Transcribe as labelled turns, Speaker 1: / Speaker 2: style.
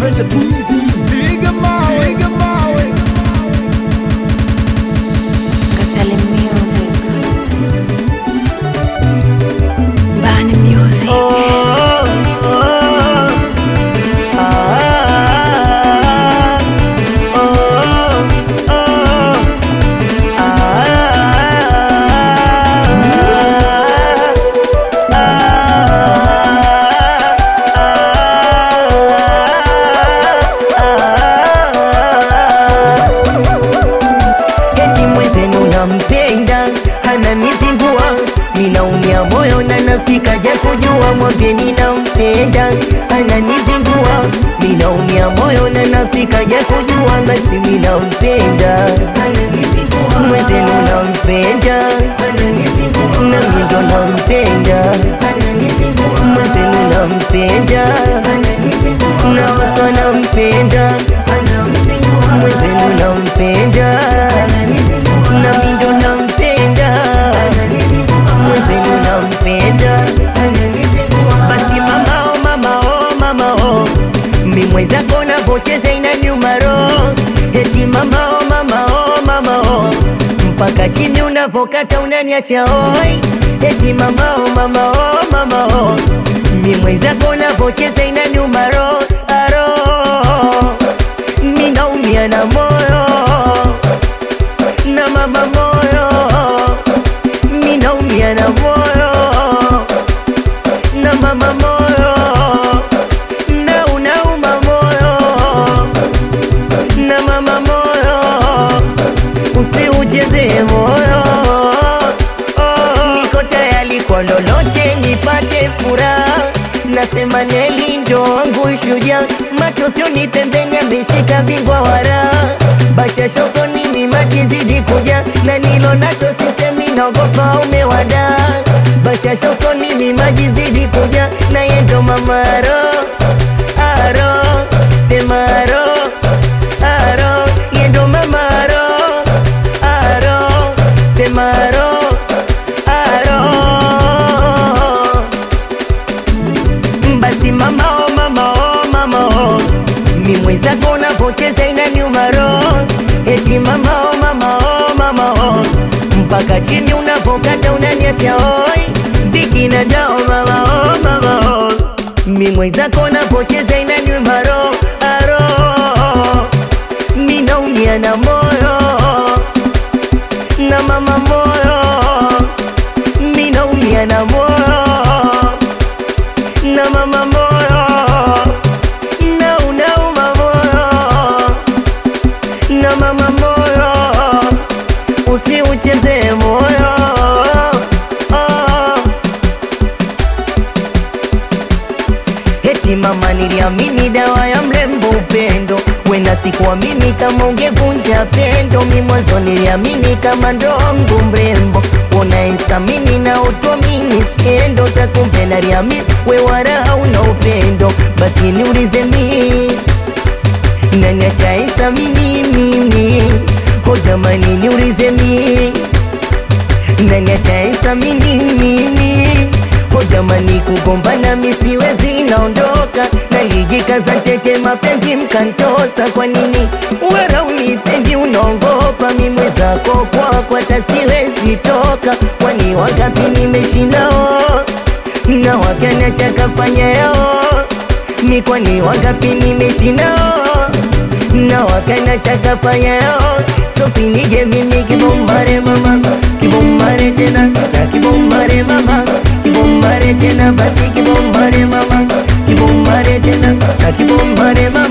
Speaker 1: French too easy.
Speaker 2: Piga mawe, piga mawe.
Speaker 3: Katale Music. Bani Music.
Speaker 4: Mpenda ananizingua, ninaumia moyo na nafsi kaja kujua, mwambie ninampenda. Ananizingua, ninaumia moyo na nafsi kaja kujua, basi ninampenda. Mwenzenu nampenda, na mimi ndo nampenda. Mwenzenu nampenda, na wasa nampenda. Mwenzenu nampenda, na mimi ndo nampenda. Mwenzenu nampenda. Basi mama oh, mama oh, mama oh, mi mwenzako navocheza inaniuma roho. Eti mama oh, mama oh, mama oh, mpaka chini unavokata unaniacha oi. Eti mama oh, mama oh, mama oh, mi mwenzako navocheza inaniuma roho. Mi naumia na moyo na mama moyo, mi naumia na moyo na mama moyo, na unauma moyo na mama moyo, usiucheze moyo. Niko tayari kwa lolote nipate furaha, nasema Neli ndo wangu shujaa. Macho sioni pembeni ameshika bingwa wara, bashasha usoni mimaji zidi kuja, na nilo nacho sisemi naogopa umewada. Bashasha usoni mimaji zidi kuja, na yendo mamaro aro, sema aro aro, yendo mamaro aro, sema aro aro. Basi mama oh, mama oh, mama oh, mi mwenzako navocheza inaniuma roho. Eti mama oh, mama oh, mama oh, mpaka chini unavokata unaniacha oi. Ziki na dao mama oh, mama oh, mi mwenzako navocheza inaniuma roho. Mi naumia na moyo na mama moyo, mi naumia na moyo na mama moyo, na unauma moyo na mama moyo, usiucheze moyo. Eti mama niliamini dawa ya mlembo upendo, wena sikuamini kama ungevunja pendo. Mi mwanzo niliamini kama ndo wangu mrembo, unaesamini na utuamini skendo. Takumbe naliamini we wala una upendo, basi niulize mi nani ataesamini mimi? Ho jamani niulize mi nani ataesamini mimi? Ho jamani kugombana mi siwezi naondoka, nalijikaza ntete mapenzi mkantosa. Kwa nini wala unipendi unaongopa? Mi mwezako kwako hata siwezi toka. Kwani wangapi nimeshinao na wakaniacha kafanya yao? Mi kwani wangapi nimeshinao na wakaniacha kafanya yao? So sinije mimi kibombare mama, kibombare tena na kibombare mama, kibombare tena basi kibombare mama, kibombare tena na kibombare mama.